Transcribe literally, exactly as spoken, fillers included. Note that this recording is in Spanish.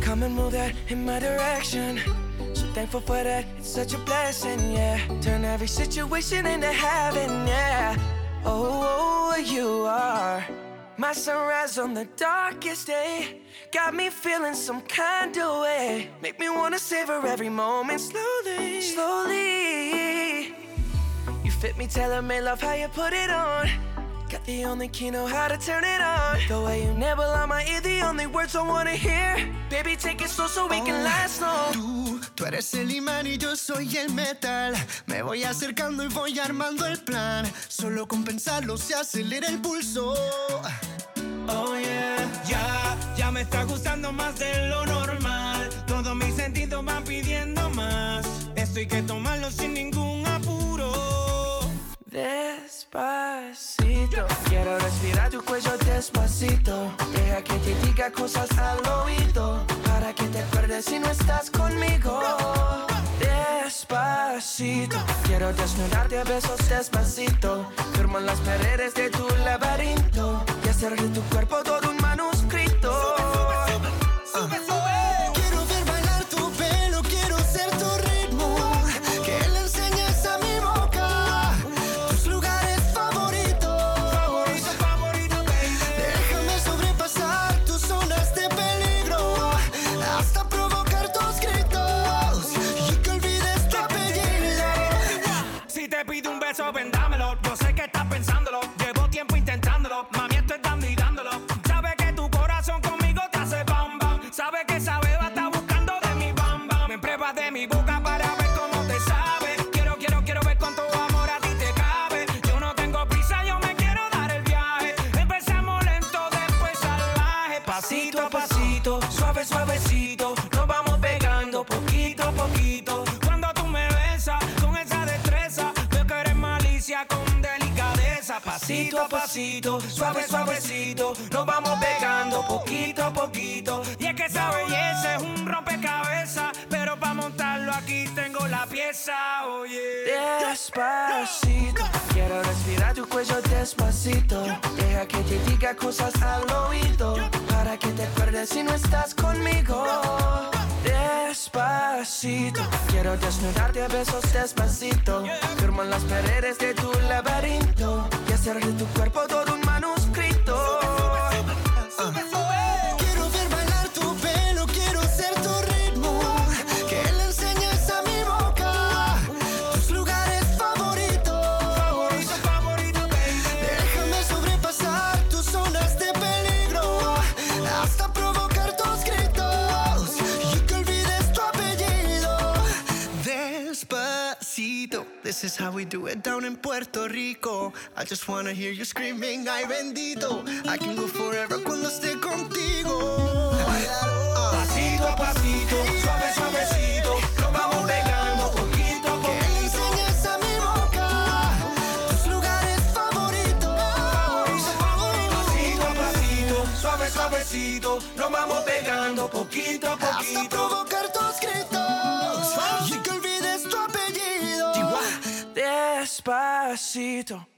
come and move that in my direction. So thankful for that, it's such a blessing, yeah. Turn every situation into heaven, yeah. Oh, you are my sunrise on the darkest day. Got me feeling some kind of way. Make me wanna savor every moment slowly, slowly. You fit me, tailor-made, love how you put it on. Got the only key, know how to turn it on. The way you nibble on my ear, the only words I wanna hear. Baby, take it slow so we can last long. Tú, tú eres el imán y yo soy el metal. Me voy acercando y voy armando el plan. Solo con pensarlo se acelera el pulso. Oh yeah, ya, ya me está gustando más de lo normal. Todos mis sentidos van pidiendo más. Esto hay que tomarlo sin ningún apuro. Despacito, quiero respirar tu cuello despacito. Deja que te diga cosas al oído, para que te acuerdes si no estás conmigo. Despacito, quiero desnudarte a besos despacito. Firmo en las paredes de tu laberinto y hacer de tu cuerpo todo un manuscrito. Sube, sube, sube. Quiero ver bailar tu pelo, quiero ser tu ritmo. Que le enseñes a mi boca tus lugares favoritos. Favorito, favorito, baby. Déjame sobrepasar tus zonas de peligro hasta provocar tus gritos y que olvides tu apellido. Si te pido un beso, ven, dámelo. Yo sé que estás pensándolo. Llevo tiempo intentándolo. Mami, estoy dando y dándolo. Sabes que tu corazón conmigo te hace bam bam. Sabes que esa beba está buscando de mi bam bam. Me pruebas de mi boca para ver cómo te sabe. Quiero, quiero, quiero ver cuánto amor a ti te cabe. Yo no tengo prisa, yo me quiero dar el viaje. Empezamos lento, después salvaje. Pasito a pasito, suave, suavecito. Nos vamos pegando poquito a poquito. Cuando tú me besas con esa destreza, veo que eres malicia con delicadeza. Pasito a pasito, suave, suavecito. Nos vamos pegando poquito a poquito. Y es que esa belleza es un rompecabezas, pero para montarlo aquí tengo la pieza, oye. Despacito, quiero respirar tu cuello despacito. Deja que te diga cosas al oído, para que te acuerdes si no estás conmigo. Despacito, quiero desnudarte a besos despacito. Firmo en las paredes de tu laberinto y hacer de tu cuerpo todo un manuscrito. Sube, sube. Quiero ver bailar tu pelo, quiero ser tu ritmo. Que le enseñes a mi boca tus lugares favoritos. Favorito, favorito, baby. Déjame sobrepasar tus zonas de peligro hasta provocar tus gritos y que olvides tu apellido. Despacito, this is how we do it down in Puerto Rico. I just wanna hear you screaming, ay bendito. I can go forever cuando esté contigo. Pasito a pasito, suave, suavecito. Nos vamos pegando poquito a Que le poquito. enseñes a mi boca tus lugares favoritos. Pasito a pasito, suave, suavecito. Nos vamos pegando poquito a Hasta poquito. provocar tus gritos y que olvides tu apellido. Despacito.